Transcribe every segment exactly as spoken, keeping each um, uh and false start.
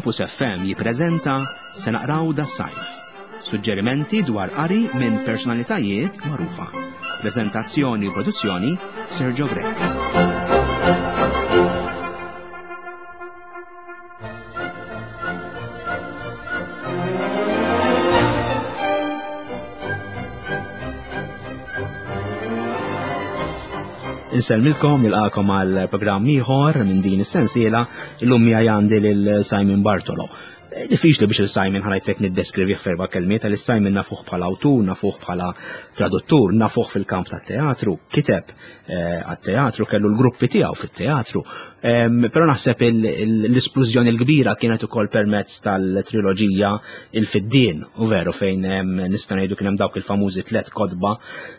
Campus F M jippreżenta Se naqraw das-sajf. Suġġerimenti dwar qari minn personalitajiet magħrufa. Preżentazzjoni u produzzjoni Sergio Grek. Inselmilkom nilqakom għal programm ieħor minn din is-sensiela illum miegħi għandi lil Simon Bartolo. Diffiċli biex il-Simon ħanajtek niddeskrivih f'erba' kelmiet għal Simon nafuh bħala awtur, nafuh bħala traduttur, nafuh fil-kamp tat-teatru, kiteb għat-teatru, kellu l-gruppi tiegħu fit-teatru. Però naħseb l-isplużjoni l-kbira kienet ukoll permezz tal-triloġija Il-Fiddien, u veru fejn nista' ngħidu kien hemm dawk il-famużi tliet kodba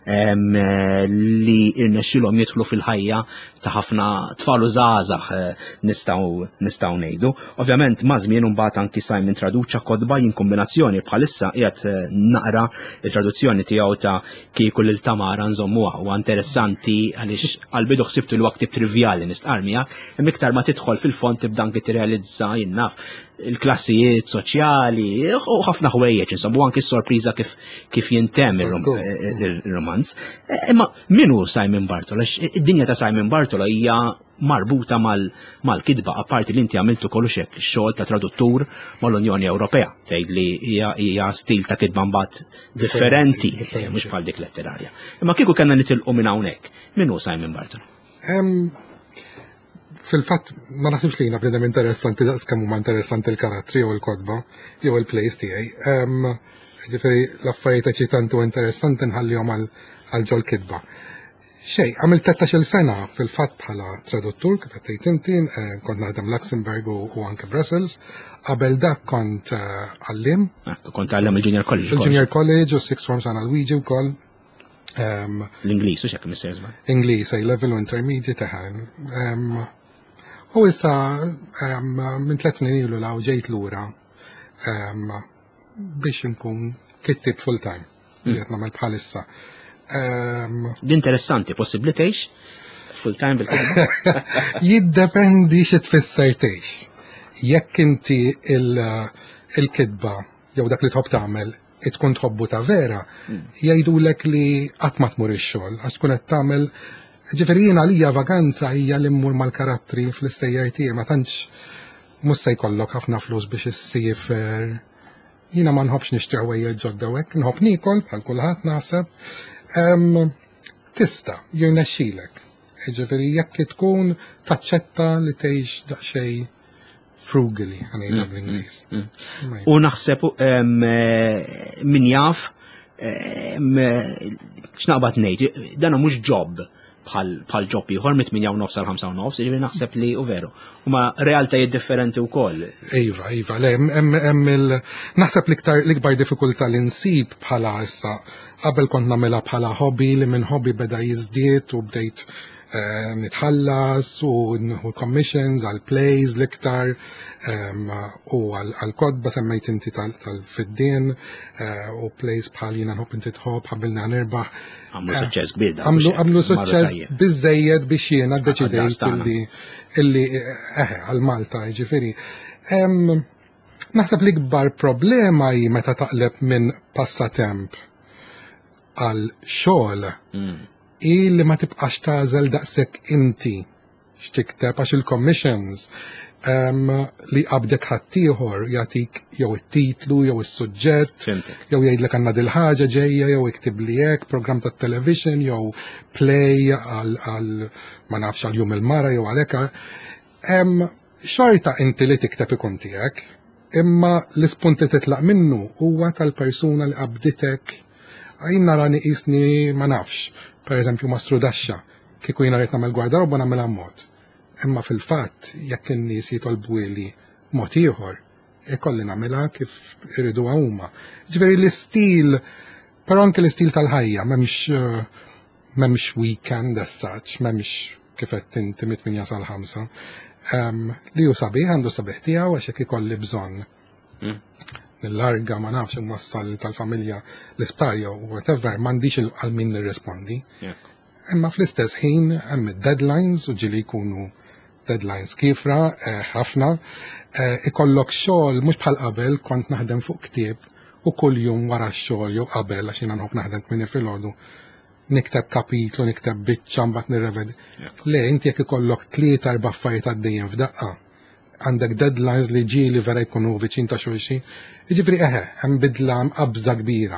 li irnexxilhom jidħlu fil-ħajja ta' ħafna tfal u żgħażagħ nistgħu nistgħu ngħidu. Ovvjament ma' żmien imbagħad anki Simon traduċa kodba jien kombinazzjoni bħalissa qiegħed naqra il-traduzzjoni tiegħu ta' Kieku lil Tamara nżommuha huwa interessanti għaliex għall-bidu ħsibtu li huwa ktieb trivjali nistqar miegħek, hemm iktar ma tidħol fil-fond tibda anke tirrealizza jien naf il-klassijiet soċjali u ħafna ħwejjeġ insomma u anke s-sorpriża kif kif jintemm ir-romanz. Imma min hu Simon Bartolo? Id-dinja ta' Simon Bartolo hija marbuta mal-kidba apparti li inti għamiltu kollu xek xogħol ta' traduttur mal-Unjoni Ewropea. Tgħid li hija stil ta' kidba mbagħad differenti mhux bħal dik letterarja. Imma kieku kellna nitilqu minn hawnhekk, min hu Simon Bartolo? Fil-fatt ma nasibx li jiena bnedem interessanti daqs kemm huma interessanti l-karattri jew il-kodba jew il-plays tiegħi. Ġifieri l-affarijiet eċitanti u interessanti nħallihom għal ġol kidba. Xej, għamilt tlettax-il sena fil-fatt bħala traduttur, kif qed tgħid inti, kont naħdem Luxembourg u anke Brussels. Qabel dak kont għallim. Kont għallim il-Junior College. Il-Junior College u six forms għana l-Wieġi wkoll. L-Ingliż u x'hekk missejżma. Ingliż A-level u intermediate eħen. U issa minn tliet snin ilu law ġejt lura biex inkun kittib full time. Li qed nagħmel bħalissa. Interessanti, possibbli tgħix full time bil-kidba? Jiddependi xi tfisser tgħix. Jekk inti il-kidba jew dak li tħobb tagħmel tkun tħobbu ta' vera, jgħidulek li qatt ma tmur ix-xogħol għax tkun qed tagħmel. Ġifieri jiena għalija vakanza hija li mmur mal-karattri fl-istejjer tiegħi ma tantx mhux se jkollok ħafna flus biex issifer. Jiena ma nħobbx nixtieq ħwejjeġ ġodda hekk, nħobb nikol bħal kulħadd naħseb. Tista' jirnexxielek. Ġifieri jekk tkun taċċetta li tgħix daqsxejn frugally ħanejda bl-Ingliż. U naħseb min jaf x'naqbad ngħid, dan mhux job bħal ġob ieħor mit tminja u nofs għal ħamsa u nofs, jiġifieri naħseb li u veru. Huma realtajiet differenti wkoll. Iva, iva, le hemm il naħseb l-iktar l-ikbar diffikultà li nsib bħala issa qabel kont nagħmilha bħala hobby li minn hobby beda jiżdied u bdejt nitħallas u nħu commissions għal plays l-iktar u għal-kodba semmejt inti tal-Fiddien u plays bħal jina nħobb inti tħobb ħabilna nirbaħ. Għamlu suċċess kbir da. Għamlu suċċess biżejjed biex jiena ddeċidejt illi eħe għal-Malta ġifieri. Naħseb l-ikbar problema hi meta taqleb minn passatemp għal xogħol i li ma tibqax tażel daqshekk inti x'tikteb għax il-commissions li qabdek ħaddieħor jagħtik jew it-titlu jew is-suġġett jew jgħidlek għandna dil ħaġa ġejja jew iktib li hekk programm tat-television jew play għal ma nafx għal jum il-mara jew għalhekk. Xorta inti li tikteb ikun tiegħek, imma l-ispunti titlaq minnu huwa tal-persuna li qabditek. Jien nara niqisni ma nafx. Per eżempju ma strudaxxa, kieku jiena rrid nagħmel gwardaroba nagħmilha mod. Imma fil-fatt jekk in-nies jitolbu li mod ieħor, ikolli nagħmilha kif iriduha huma. Ġifieri l-istil, però anke l-istil tal-ħajja m'hemmx m'hemmx weekend as such, m'hemmx kif qed inti mit-tminja sal-ħamsa. Li hu sabiħ għandu sabiħ tiegħu għax hekk ikolli bżonn. Nillarga ma nafx inwassal tal-familja l-isptar jew whatever m'għandix għal min nirrispondi. Imma fl-istess ħin hemm id-deadlines u ġieli jkunu deadlines kifra, ħafna, ikollok xogħol mhux bħal qabel kont naħdem fuq ktieb u kull jum wara x-xogħol jew qabel għax jiena nħobb naħdem kmini filgħodu nikteb kapitlu, nikteb biċċa mbagħad nirrevedi. Le, inti jekk ikollok tlieta erba' affarijiet għaddejjin f'daqqa, għandek deadlines li ġieli vera jkunu viċin ta' xulxin. Jiġifieri eħe, hemm bidla qabża kbira.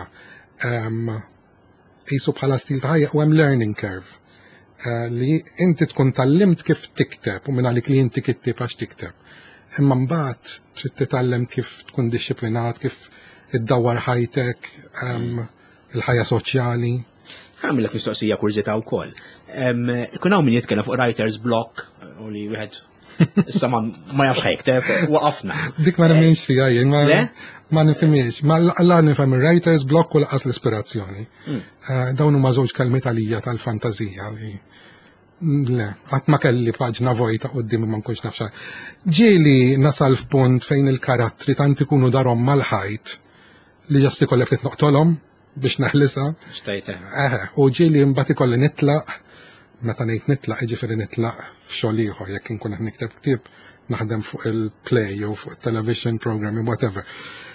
Qisu bħala stil ta' ħajja u hemm learning curve. Li inti tkun tallimt kif tikteb u minn għalik li inti kittib għax tikteb. Imma mbagħad trid titgħallem kif tkun dixxiplinat, kif iddawwar ħajtek, il-ħajja soċjali. Għamillek mistoqsija kurzita u koll. Kun hawn min jitkellem fuq writer's block u li wieħed issa ma jafx ħajkteb, waqafna. Dik ma nemminx fija jien, ma nifhimiex. Ma alla nifhem il-writer's block u laqas l-ispirazzjoni. Dawn huma żewġ kelmiet għalija tal-fantażija li le, qatt ma kelli paġna vojta quddiem ma nkunx naf xejn. Ġieli nasal f'punt fejn il-karattri tant ikunu darhom mal-ħajt li ġast ikollek titnoqtolhom biex neħlisa. Eħe, u ġieli mbagħad ikolli nitlaq, meta ngħid nitlaq jiġifieri nitlaq f'xogħol ieħor jekk inkun qed nikteb ktieb naħdem fuq il-play jew fuq il-television programming whatever.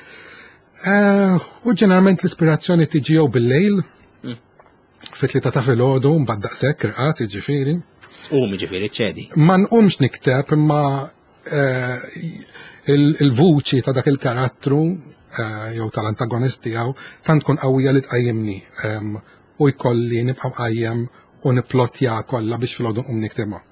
U ġeneralment l-ispirazzjoni tiġi jew bil-lejl fit-tlieta ta' filgħodu mbagħad daqshekk irqat jiġifieri. U jiġifieri ċedi. Ma nqumx nikteb imma il-vuċi ta' dak il-karattru jew tal-antagonisti jew tant tkun qawwija li tqajjimni u jkolli nibqa' qajjem u nipplotja kollha biex filgħodu nqum niktebha.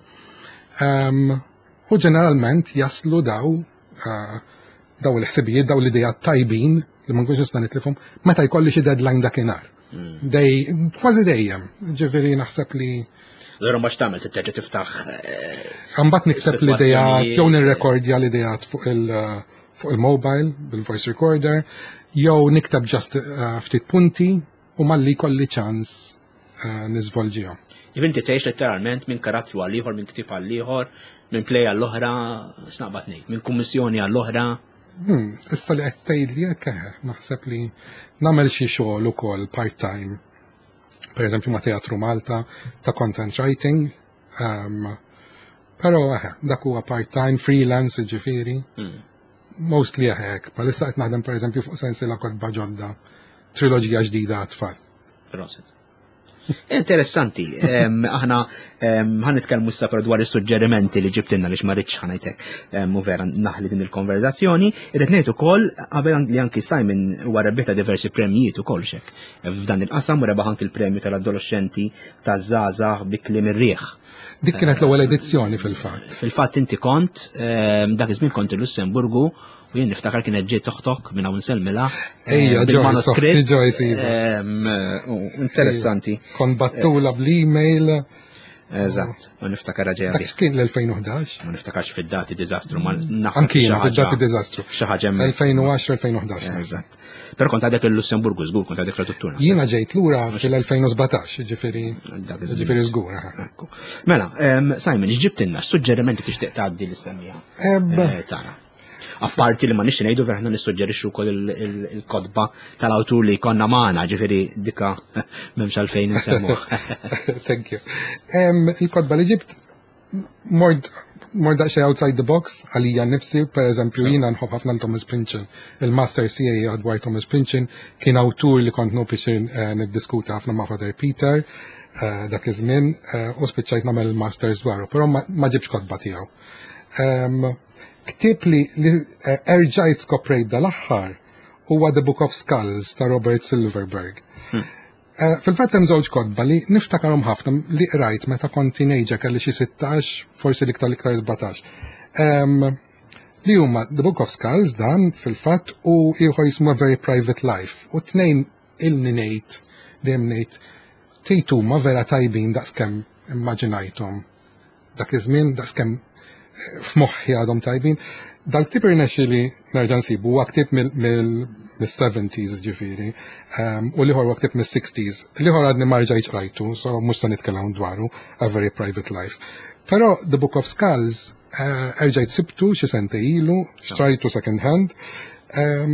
U ġeneralment jaslu daw daw il-ħsibijiet daw l-idejat tajbin li ma nkunx nista' nitlifhom meta jkolli xi deadline dakinhar. Dej kważi dejjem, ġifieri naħseb li Allora ma x'tagħmel titterġa' tiftaħ. Imbagħad nikteb l-idejat jew nirrekordja l-idejat fuq il- fuq il-mobile, bil-voice recorder, jew nikteb ġast ftit punti u malli kolli ċans niżvolġihom. Inti tgħix letteralment minn karattru għal ieħor, minn ktieb għal ieħor, minn play għall oħra, x'naqbad ngħid, minn kummissjoni għall oħra. Issa li qed tgħidli hekk naħseb li nagħmel xi xogħol ukoll part-time. Pereżempju ma' Teatru Malta ta' content writing. Però dak huwa part-time, freelance ġifieri. Mostly hekk, palissa qed naħdem pereżempju fuq sensiela kotba ġodda, triloġija ġdida għat-tfal. Proset. Interessanti, aħna ħan nitkellmu issa per dwar is-suġġerimenti li ġibtilna li ma rridx ħanajtek u vera naħli din il-konverzazzjoni. Irrid ngħid ukoll qabel li anki Simon huwa rebbieħ ta' diversi premjiet ukoll xek. F'dan il-qasam u rebaħ anki il-premju tal-adolescenti taż-żgħażagħ bi kliem ir-rieħ. Dik kienet l-ewwel edizzjoni fil-fatt. Fil-fatt inti kont dak iż-żmien kont il-Lussemburgu u jien niftakar kienet ġej toħtok minn hawn nsellmilha. Ejja, bil-manuskritt. Interessanti. Kont battula bl-email. Eżatt, ma niftakar ġejja. Dak kien l-elfejn u ħdax. Ma niftakarx fid-dati diżastru ma Anki jiena fid-dati diżastru. Xi ħaġa elfejn u għaxra elfejn u ħdax. Eżatt. Però kont għadek il-Lussemburgu żgur, kont għadek traduttura. Jiena ġejt lura fil-elfejn u sbatax, ġifieri ġifieri żgur. Mela, Simon, x'ġibtilna x'suġġerimenti tixtieq tgħaddi lis-semmija tagħna? Apparti li ma nixti ngħidu vera ħna nissuġġerixxu wkoll il-kodba tal-awtur li jkollna magħna, ġifieri dika m'hemmx għalfejn insemmu. Thank you. Il-kodba li ġibt mor daqsxejn outside the box għalija nnifsi, pereżempju jiena nħobb ħafna l-Thomas Pynchon. Il-Master C A dwar Thomas Pynchon kien awtur li kont nopixin niddiskuta ħafna ma' Father Peter dak iż-żmien u spiċċajt nagħmel il-masters dwaru, però ma ġibx kodba tiegħu. Ktib li erġajt skoprejt dal-aħħar huwa The Book of Skulls ta' Robert Silverberg. Fil-fatt hemm żewġ kodba li niftakarhom ħafna li qrajt meta kont teenager kelli xi sittax, forsi l-iktar l-iktar żbatax. Li huma The Book of Skulls dan fil-fatt u ieħor jismu A Very Private Life. U tnejn ilni ngħid dejjem ngħid tgħid huma vera tajbin daqskemm immaġinajthom. Dak iż-żmien daqskemm f'moħħi għadhom tajbin. Dal-ktib irnexxi li nerġa' nsibu huwa ktib mill-seventies ġifieri, u liħor huwa ktib mis-sixties. Liħor għadni ma rġajtx rajtu, so mhux se nitkellem dwaru, A Very Private Life. Però The Book of Skulls erġajt sibtu xi sente ilu, xtrajtu second hand,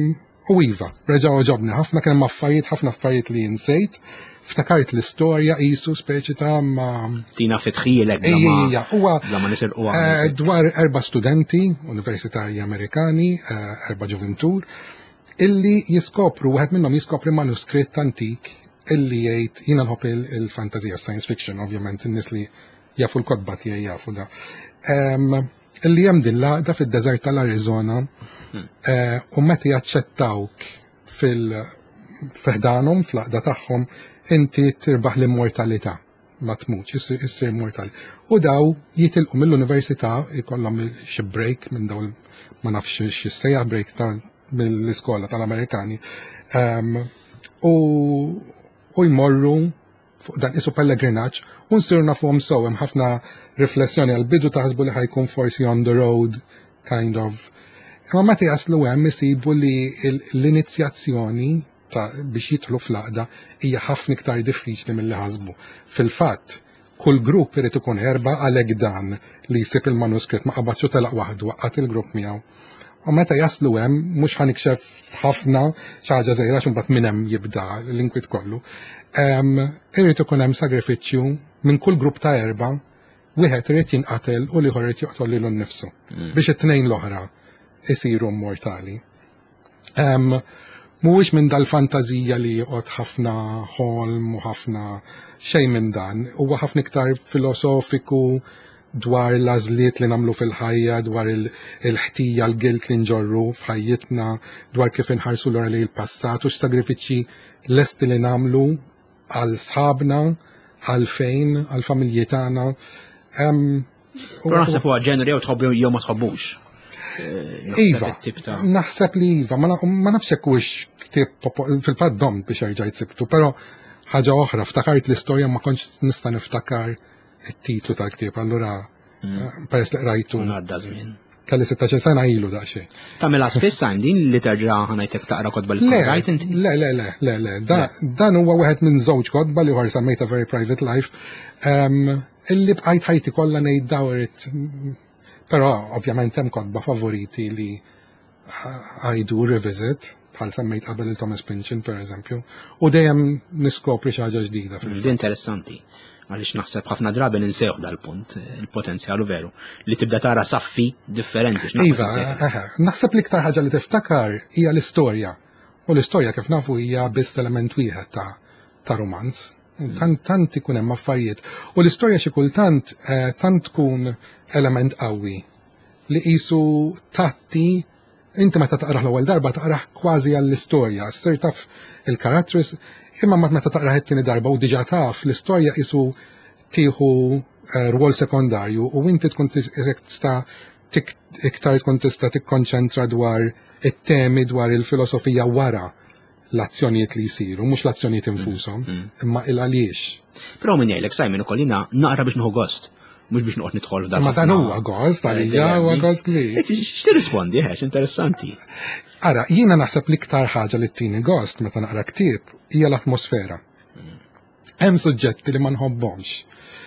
U iva, reġaw ġobni ħafna kien hemm affarijiet ħafna affarijiet li jinsejt, ftakart l-istorja qisu speċi ta' ma' Tina fitħielek Ejja, huwa la ma nisirqu eh, dwar erba' studenti universitarji Amerikani, eh, erba' ġuventur, illi jiskopru, wieħed minnhom jiskopri manuskritt antik illi jgħid jiena nħobb il-fantasija science fiction, ovvjament in-nies li jafu l-kodba tiegħi jafu da. Em, illi hemm din laqda fid-deżert tal-Arizona eh, u meta jaċċettawk fil-feħdanhom fl-laqda tagħhom inti tirbaħ l-immortalità ma tmutx, issir issir immortali. U daw jitilqu mill-università jkollhom xi break minn dawn ma nafx x'issejjaħ break ta' mill-iskola tal-Amerikani. Em, u u jmorru fuq dan isu pellegrinaġġ u nsiru nafuhom sew hemm ħafna riflessjoni għal bidu taħsbu li ħajkun forsi on the road kind of. Imma meta jaslu hemm isibu li l-inizjazzjoni ta' biex jidħlu fl-aqda hija ħafna iktar diffiċli milli ħasbu. Fil-fatt, kull grupp irid ikun erba' għalhekk dan li jsib il-manuskritt ma qabadx u telaq waħdu waqqat il-grupp miegħu. U meta jaslu hemm mhux ħanikxef ħafna xi ħaġa żgħira xi mbagħad minn hemm jibda l-inkwiet kollu. Irid ikun hemm sagrifiċċju minn kull grupp ta' erba' wieħed irid jinqatel u liħor irid joqtol lilu nnifsu biex it-tnejn l-oħra isiru immortali. Mhuwiex minn dal-fantażija li joqgħod ħafna ħolm u ħafna xejn minn dan, huwa ħafna iktar filosofiku dwar l-għażliet li nagħmlu fil-ħajja, dwar il-ħtija l-gilt li nġorru f'ħajjitna, dwar kif inħarsu lura lejn il-passat u x'sagrifiċċji lesti li nagħmlu għal sħabna, għal fejn, għal familji tagħna. Però naħseb huwa ġeneri jew tħobbu jew ma tħobbux. Iva, naħseb li Iva, ma nafx hekk huwiex ktieb fil-fatt dom biex jerġa' jsibtu, però ħaġa oħra, ftakart l-istorja ma kontx nista' niftakar it-titlu tal-ktieb, allura peress li qrajtu. Ngħadda żmien. Kelli sittax-il sena ilu daqsxejn. Tagħmilha spiss għajn din li terġa' ħanajtek taqra kotba li qrajt inti? Le, le, le, le, le. Dan huwa wieħed minn żewġ kotba li ħor semmejta Very Private Life, illi bqajt ħajti kollha ngħid dawret. Però ovvjament hemm kotba favoriti li I do revisit, bħal semmejt qabel il-Thomas Pynchon pereżempju, u dejjem niskopri xi ħaġa ġdida fil-fatt. Interessanti. Għaliex naħseb ħafna drabi ninsew dal-punt, il-potenzjalu veru, li tibda tara saffi differenti. Iva, naħseb li iktar ħaġa li tiftakar hija l-istorja. U l-istorja kif nafu hija biss element wieħed ta' ta' romanz. Tant ikun hemm affarijiet. U l-istorja xi kultant tant tkun element qawwi li qisu tatti inti meta taqrah l-ewwel darba taqrah kważi għall-istorja, ssir taf il-karatters. Imma ma meta taqrah it-tieni darba u diġà taf l-istorja qisu tieħu rwol sekondarju u inti tkun tista' iktar tkun tista' tikkonċentra dwar it-temi dwar il-filosofija wara l-azzjonijiet li jsiru, mhux l-azzjonijiet infushom, imma il għaliex. Però min jgħidlek Simon ukoll jiena naqra biex nieħu gost, mhux biex noqgħod nidħol f'dan. Ma dan huwa gost għalija huwa gost li. X'tirrispondi ħex interessanti. Ara, jiena naħseb l-iktar ħaġa li t-tieni gost meta naqra ktieb hija l-atmosfera. Hemm suġġetti li ma nħobbhomx.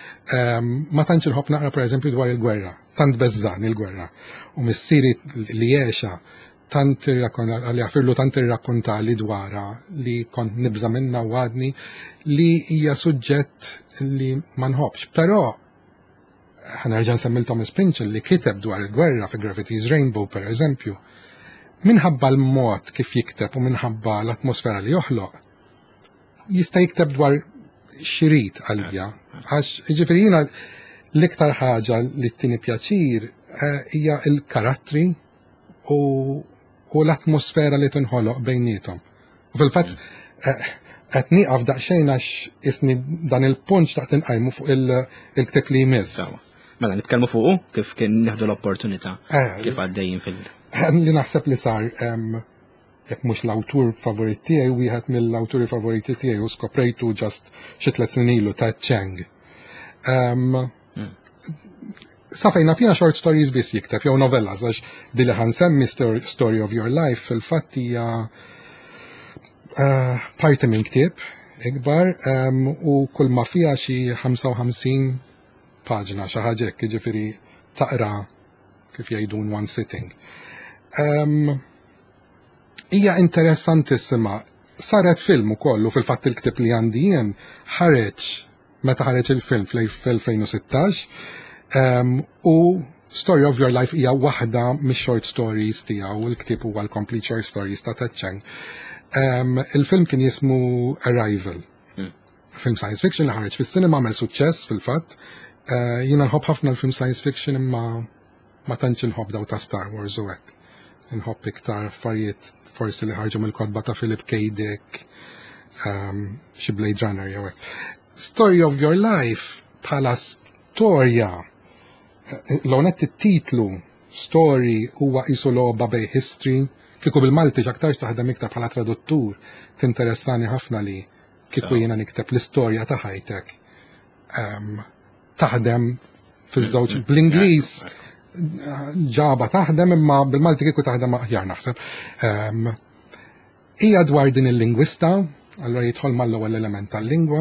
Ma tantx inħobb naqra pereżempju dwar il-gwerra, tant beżżan il-gwerra. U missieri li jgħexa tant li għafirlu tant irrakkontali dwarha li kont nibża minnha u għadni li hija suġġett li ma nħobbx. Però ħanerġa' nsemmi Thomas Pynchon li kiteb dwar il-gwerra fi Gravity's Rainbow pereżempju. Minħabba l-mod kif jikteb u minħabba l-atmosfera li joħloq, jista' jikteb dwar xirid għalija. Għax ġifieri jiena l-iktar ħaġa li t-tieni pjaċir hija l-karattri u l-atmosfera li tinħoloq bejniethom. U fil-fatt qed nieqaf daqsxejn għax isni dan il-punt taqt inqajmu fuq il-ktieb li jmiss. Mela nitkellmu fuqu kif kien nieħdu l-opportunità kif għaddejjin fil- li naħseb li sar jekk mhux l-awtur favorit tiegħi wieħed mill-awturi favoriti tiegħi u skoprejtu ġast xi tliet snin ilu ta' Chang. Sa fejna fina short stories biss jikteb jew novellas għax din li ħansemmi Story of Your Life fil-fatt hija parti minn ktieb ikbar u kull ma fiha xi ħamsa u ħamsin paġna xi ħaġa hekk jiġifieri taqra kif jgħidu in one sitting. Um, Hija interessantissima. Saret film ukoll u fil-fatt il-ktib li għandi jien ħareġ meta ħareġ il-film fl-elfejn u sittax um, u Story of Your Life hija waħda mix-short stories tiegħu, il-ktib huwa l-Complete Short Stories ta' Ted Chiang. Um, il-film kien jismu Arrival. Hmm. Film science fiction li ħareġ fis-sinema għamel suċċess fil-fatt. Uh, jiena nħobb ħafna l-film science fiction imma ma tantx inħobb daw ta' Star Wars u hekk. Inħobb iktar affarijiet forsi li ħarġu mill-kodba ta' Philip K. Dick, um, xi Blade Runner jew hekk. Story of Your Life bħala storja, l-onet it-titlu story huwa qisu logħba bej history, kieku bil-Malti ġaktarx taħdem iktar bħala traduttur, tinteressani ħafna li kieku jiena nikteb l-istorja ta' ħajtek. Um, taħdem fiż-żewġ bl-Ingliż ġaba taħdem imma bil-Malti kieku taħdem aħjar naħseb. Um, hija dwar din il-lingwista, allura jidħol mal-ewwel element tal-lingwa.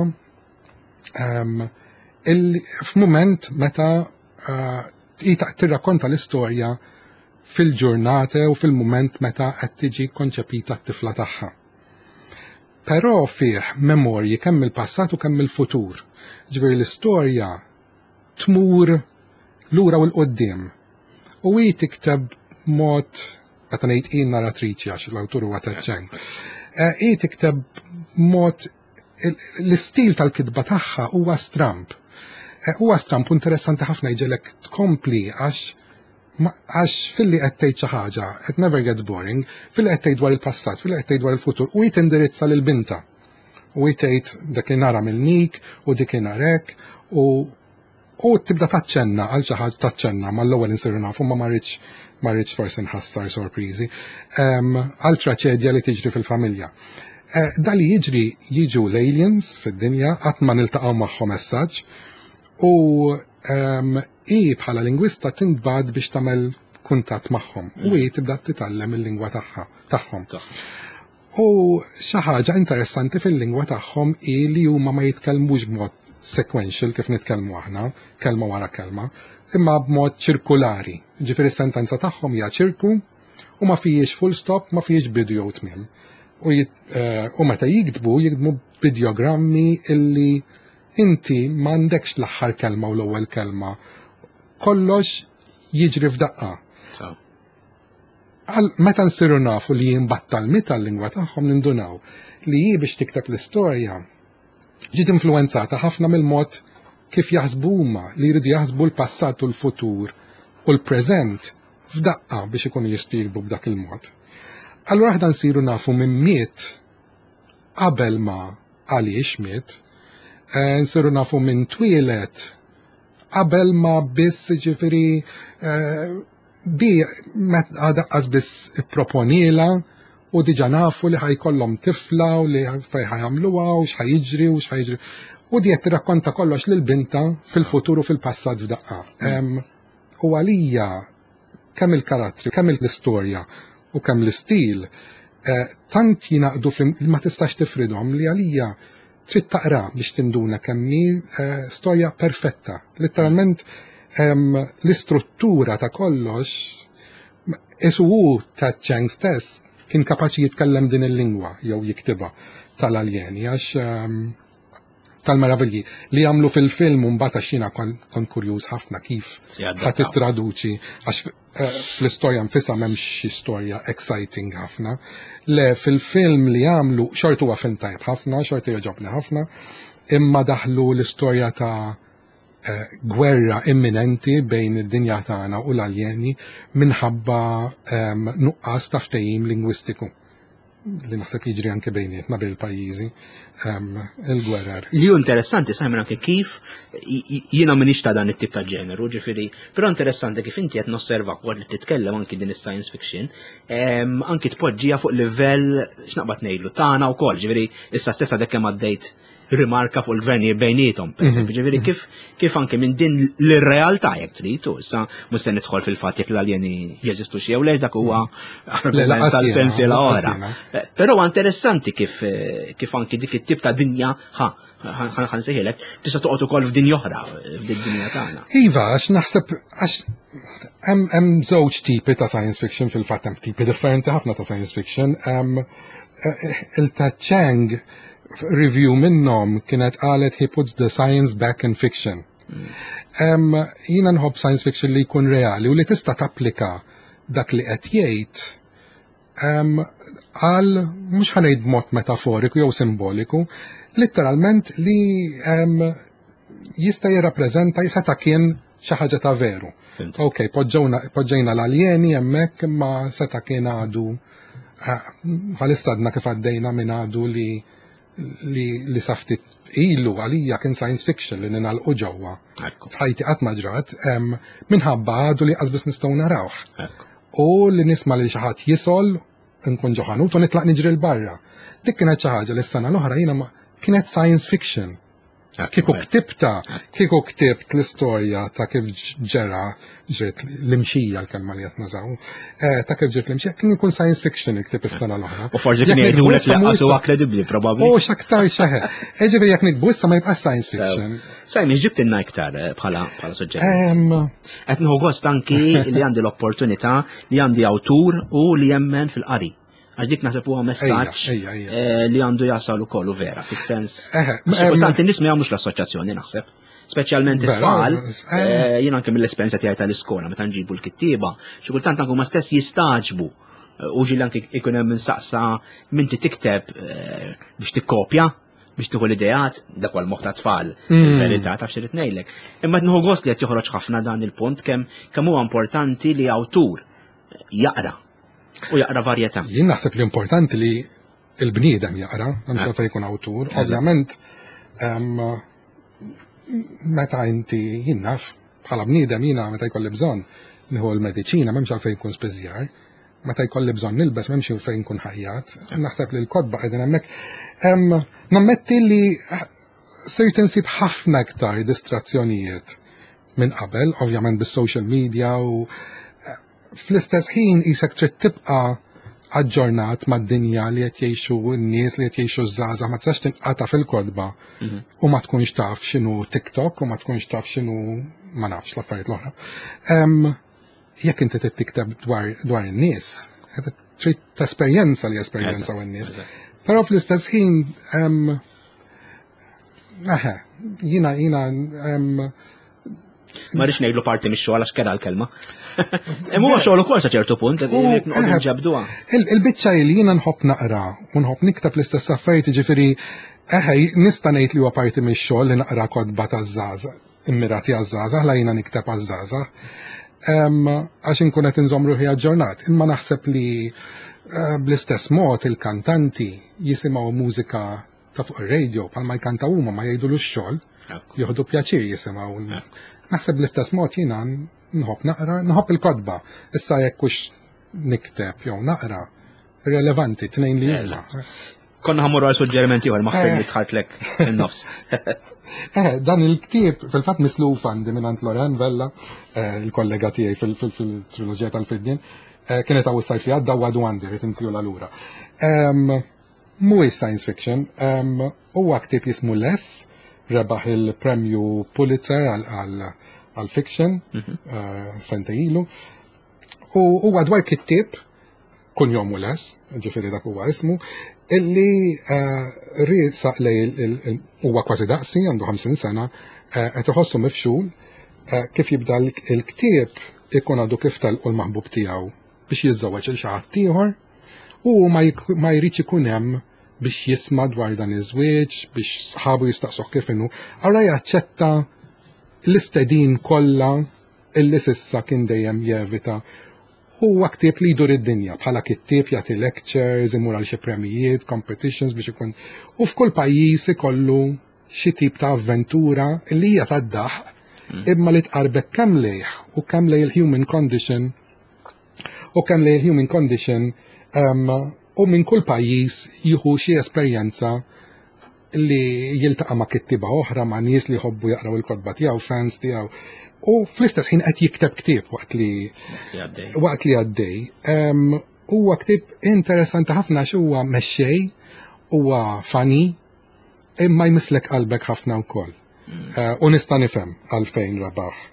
Um, f'mument meta uh, tirrakkonta l-istorja fil-ġurnate u fil-mument meta qed tiġi konċepita t-tifla tagħha. Però fih memorji kemm il-passat u kemm il-futur. Ġifieri l-istorja tmur lura u l-qoddim. U hi tikteb mod meta ngħid jien narratriċi għax l-awtur huwa Ted Chiang. Hi tikteb mod l-istil tal-kitba tagħha huwa stramp. Huwa stramp interessanti ħafna jġelek tkompli għax għax fil-li qed tgħid xi ħaġa, it never gets boring, fil-li qed tgħid dwar il-passat, fil-li qed tgħid dwar il-futur, u jitindirizza lil binta. U jtgħid dak li nara mill-nik u dik hekk u u tibda taċċenna għal xi ħaġa taċċenna mal-ewwel insiru nafu ma marritx marritx forsi nħassar sorpriżi għal traċedja li tiġri fil-familja. Dali jiġri jiġu l-aliens fid-dinja qatt ma niltaqgħu magħhom messaġġ u hi bħala lingwista tintbagħat biex tagħmel kuntatt magħhom u hi tibda titgħallem il-lingwa tagħha tagħhom. U xi ħaġa interessanti fil-lingwa tagħhom hi li huma ma jitkellmux b'mod sequential kif nitkellmu aħna, kelma wara kelma, imma b'mod ċirkulari. Ġifieri s-sentenza tagħhom hija ċirku u ma fihiex full stop, ma fihiex bidu jew tmiem. U, uh, u meta jiktbu, jiktbu videogrammi illi inti m'għandekx l-aħħar kelma u l-ewwel kelma. Kollox jiġri f'daqqa. So. Meta nsiru nafu li jimbattal meta l-lingwa tagħhom nindunaw li hi biex tikteb l-istorja ġiet influenzata ħafna mill-mod kif jaħsbu huma li jridu jaħsbu l-passat u l-futur u l-preżent f'daqqa biex ikunu jistieqbu b'dak il-mod. Allura aħna nsiru nafu minn miet qabel ma għaliex miet, nsiru nafu minn twilet qabel ma biss ġifieri di għadaqqas biss ipproponila u diġa nafu li ħajkollhom tifla u li ħajħamluha u x'ħajjiġri u x'ħajjiġri. U di qed tirrakkonta kollox lil binta fil-futur u fil-passat f'daqqa. U għalija kemm il-karattri, kemm l-istorja u kemm l-istil, tant jinaqdu ma tistax tifridhom li għalija trid taqra biex tinduna kemm hi storja perfetta. Letteralment l-istruttura ta' kollox isu hu ta' Chiang stess kien kapaċi jitkellem din il-lingwa jew jiktiba tal-aljeni għax tal-meravilji li jagħmlu fil-film u mbagħad għax jiena kont kurjuż ħafna kif ħadd ittraduċi għax fl-istorja nfisha m'hemmx xi storja exciting ħafna. Le fil-film li jagħmlu xort huwa film tajjeb ħafna, xort jogħġobni ħafna, imma daħlu l-istorja ta' gwerra imminenti bejn id-dinja tagħna u l-aljeni minħabba nuqqas ta' ftehim lingwistiku li naħseb jiġri anke bejnietna bejn il-pajjiżi il-gwerer. Li hu interessanti Simon anke kif jiena m'iniex ta' dan it-tip ta' ġeneru, ġifieri, però interessanti kif inti qed nosserva wara li titkellem anke din is-science fiction, anke tpoġġiha fuq livell x'naqbad ngħidlu tagħna wkoll, ġifieri issa stessa dak kemm għaddejt rimarka fuq il-gvernijiet bejnietom, ġifieri kif kif anke minn din l-realtà jekk trid, issa mhux se nidħol fil-fatt jekk l-aljeni jeżistu xi jew lex dak huwa tal-sensiela oħra. Però huwa interessanti kif kif anke dik it-tip ta' dinja ħa ħansejħilek tista' toqgħod ukoll f'dinja oħra f'din dinja tagħna. Iva, għax naħseb għax Hemm hemm żewġ tipi ta' science fiction fil-fatt hemm tipi differenti ħafna ta' science fiction. Hemm il-ta' Chang review minnhom kienet qalet he puts the science back in fiction. Hemm jiena nħobb science fiction li jkun reali u li tista' tapplika dak li qed jgħid għal mhux ħanejd b'mod metaforiku jew simboliku, letteralment li jista' jirrappreżenta jista' kien xi ħaġa ta' veru. Ok, poġġejna l-aljeni hemmhekk imma seta' kien għadu ħalissadna kif għaddejna minn għadu li li li saftit ilu għalija kien science fiction li ninalqu ġewwa. F'ħajti qatt ma ġrat minħabba għadu li qasbis nistgħu narawh. U li nisma' li xi ħadd jisol nkun ġoħanut u nitlaq niġri l-barra. Dik kienet xi ħaġa li s-sena l-oħra jiena kienet science fiction. Kieku ktibta, kieku ktibt l-istorja ta' kif ġera ġret l-imxija l-kelma li qed nużaw, ta' kif ġret l-imxija, kien ikun science fiction iktib is-sena l-oħra. U forsi kien jgħidulek laqqas huwa kredibbli probabbli. U x'aktar xeħe. Ġifieri jekk nikbu issa ma jibqax science fiction. Sajmi, ġibt inna iktar bħala suġġett. Qed nieħu gost anki li għandi l-opportunità li għandi awtur u li jemmen fil-qari. Għax dik naħseb huwa messaġġ li għandu jasal ukoll vera, fis-sens. Importanti nies ma jagħmlux l-assoċjazzjoni naħseb. Speċjalment it-tfal, jien anke mill-esperjenza tiegħi tal-iskola meta nġibu l-kittieba, xi kultant anke huma stess jistaġbu. U ġieli anke ikun hemm insaqsa minti tikteb biex tikkopja, biex tieħu l-idejat, dak huwa l-moħħ ta' tfal, il-verità taf xi rid ngħidlek. Imma qed nieħu gost li qed joħroġ ħafna dan il-punt kemm kemm huwa importanti li awtur jaqra. U jaqra varjetà. Jien naħseb li importanti li l-bniedem jaqra, mhux fejn jkun awtur. Ovvjament meta inti jien naf bħala bniedem jiena meta jkolli bżonn nieħu l-mediċina m'hemmx għalfejn jkun spiżjar, meta jkolli bżonn nilbes m'hemmx fejn jkun ħajjat. Naħseb li l-kodba qegħdin hemmhekk. Nammetti li sirt insib ħafna iktar distrazzjonijiet minn qabel, ovvjament bis-social media u fl-istess ħin isek trid tibqa' aġġornat mad-dinja li qed jgħixu n-nies li qed jgħixu żgħażagħ ma tistax tinqata' fil-kodba u ma tkunx taf x'inhu TikTok u ma tkunx taf x'inhu ma nafx l-affarijiet l-oħra. Jekk inti trid tikteb dwar in-nies, trid tesperjenza li esperjenzaw in-nies. Però fl-istess ħin jiena jiena ma rridx ngħidlu parti mix-xogħol għax kera l-kelma. Hemm huwa xogħol ukoll sa ċertu punt qed nġabduha. Il-biċċa li jiena nħobb naqra u nħobb niktab l-istess affarijiet jiġifieri eħej nista' ngħid li huwa parti mix-xogħol li naqra kodba taż-żgħażagħ, immirati għaż-żgħażagħ ħla jiena nikteb għaż-żgħażagħ. Għax inkun qed inżomm ruħi aġġornat. Imma naħseb li bl-istess mod il-kantanti jisimgħu mużika ta' fuq ir-radio bħalma jkantaw huma ma jgħidulux xogħol, jieħdu pjaċir jisimgħu. Naħseb l-istess mod jiena nħobb naqra, nħobb il-kodba. Issa jekk hux nikteb jew naqra relevanti tnejn li huma. Konna ħammurru għal suġġerimenti ieħor ma ħfilni tħartlek in-nofs. Dan il-ktieb fil-fatt misluf għandi minn Loren Vella, il-kollega tiegħi fil-triloġija tal-Fidjin, kienet għaw s-sajf li għadda għadu għandi, rrit intiju l-għalura. Mhuwiex science fiction, huwa ktieb jismu Less, rebaħ il-premju Pulitzer għal-fiction, sente ilu, u huwa dwar kittieb, kun jom u less, ġifieri dak huwa ismu, illi rrisaq lej huwa kważi daqsi, għandu ħamsin sena, qed iħossu mifxul, kif jibda l-ktieb ikun għadu kif telqu l-maħbub tiegħu biex jiżżewweġ il xi ħadd ieħor, u ma jridx ikun hemm biex jisma' dwar dan iż-żwieġ, biex sħabu jistaqsuh kif inhu. Ara jaċċetta l-istedin kollha illi sissa kien dejjem jevita. Huwa ktieb li jdur id-dinja bħala kittieb jagħti lectures, imur għal xi premijiet, competitions biex ikun. U f'kull pajjiż ikollu xi tip ta' avventura li hija tad-daħq imma li tqarbek kemm lejh u kemm lej il-human condition u kemm lej il-human condition u minn kull pajjiż jieħu xi esperjenza li jiltaqa' ma' kittiba oħra ma' nies li jħobbu jaqraw il-kodba tiegħu, fans tiegħu. U fl-istess ħin qed jikteb ktieb waqt li waqt li għaddej. Huwa ktieb interessanti ħafna xi huwa mexxej, huwa funny, imma jmislek qalbek ħafna wkoll. U nista' nifhem għalfejn rebaħ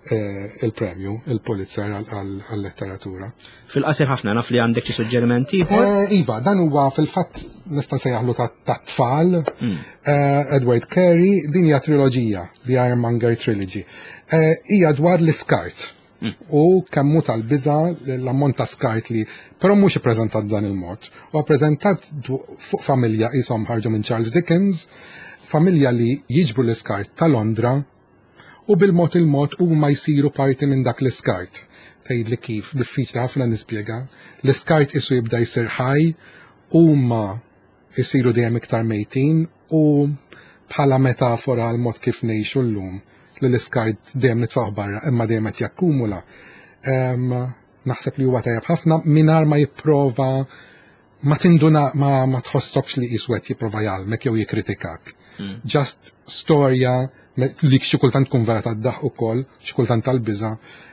il-premju, il-Pulitzer għal-letteratura. Fil-qasir ħafna naf li għandek xi suġġerimenti ieħor? Iva, dan huwa fil-fatt nista' nsejjaħlu ta' tfal. Edward Carey, din hija triloġija, The Ironmonger Trilogy. Hija dwar l-iskart. U kemmu tal-biża l-ammont ta' skart li, però mhux ippreżentat dan il-mod. U ppreżentat fuq familja ishom ħarġu minn Charles Dickens, familja li jiġbru l-iskart ta' Londra, u bil-mod il-mod huma jsiru parti minn dak l-iskart. Tgħidli kif, diffiċli ħafna nispjega. L-iskart isu jibda jsir ħaj, huma jsiru dejjem iktar mejtin u bħala metafora għal mod kif ngħixu llum li l-iskart dejjem nitfgħu barra imma dejjem qed jakkumula. Naħseb li huwa tajjeb ħafna mingħajr ma jipprova ma tinduna ma, ma tħossokx li jiswed jipprova jgħalmek jew jikkritikak. Just storja li xi kultant tkun vera tad-daħ ukoll, xi kultant tal-biża,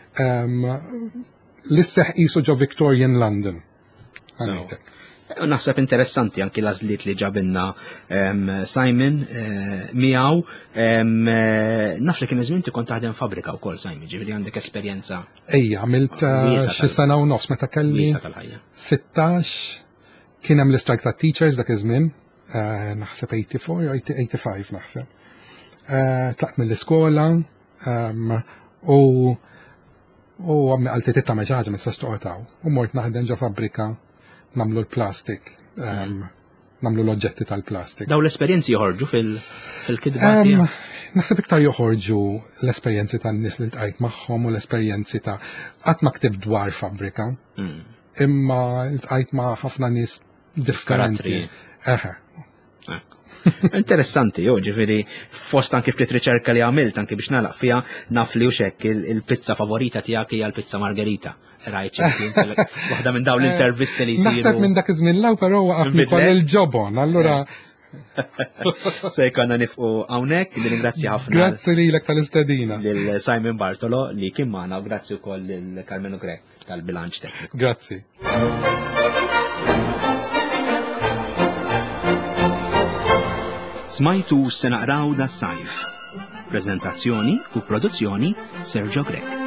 li sseħħ qisu ġo Victorian London. Naħseb interessanti anki l-għażliet li ġabilna Simon miegħu. Naf li kien iż-żmien kont taħdem fabrika wkoll Simon, ġifieri għandek esperjenza. Ejja, għamilt xi sena u nofs meta kelli sittax kien hemm l-istrajk tat-teachers dak iż-żmien, naħseb eighty-four, eighty-five naħseb. Tlaqt mill-iskola u u għammi għalti titta meġaġa mit sastuqataw u mort naħdem ġa fabrika namlu l-plastik, namlu l-oġġetti tal-plastik. Daw l-esperienzi joħorġu fil-kidba tiegħek? Naħseb iktar joħorġu l-esperjenzi tan-nies li ltqajt magħhom u l-esperjenzi ta' qatt ma ktib dwar fabrika, imma ltqajt ma' ħafna nies differenti. Eħe. Interessanti, jo, ġifiri, fost anki ftit riċerka li għamilt, anki biex nalaq fija, naf li uxek il-pizza favorita tijak hija l-pizza margarita. Rajt, waħda minn daw l-intervisti li jisiru. Naħseb minn dak iż-żmien law, però waqafni kol il-ġobon, allura. Se jkollna nifqu hawnhekk, li ringrazzja ħafna. Grazzi lilek tal-istedina. Lil Simon Bartolo li kien magħna u grazzi wkoll lil Carmenu Grek tal-bilanċ tekniku. Grazzi. Smajtu se naqraw da sajf. Prezentazzjoni u produzzjoni Sergio Grek.